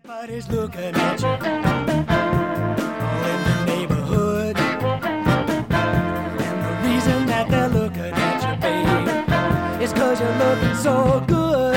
Everybody's looking at you all in the neighborhood. And the reason that they're looking at you, babe, is 'cause you're looking so good.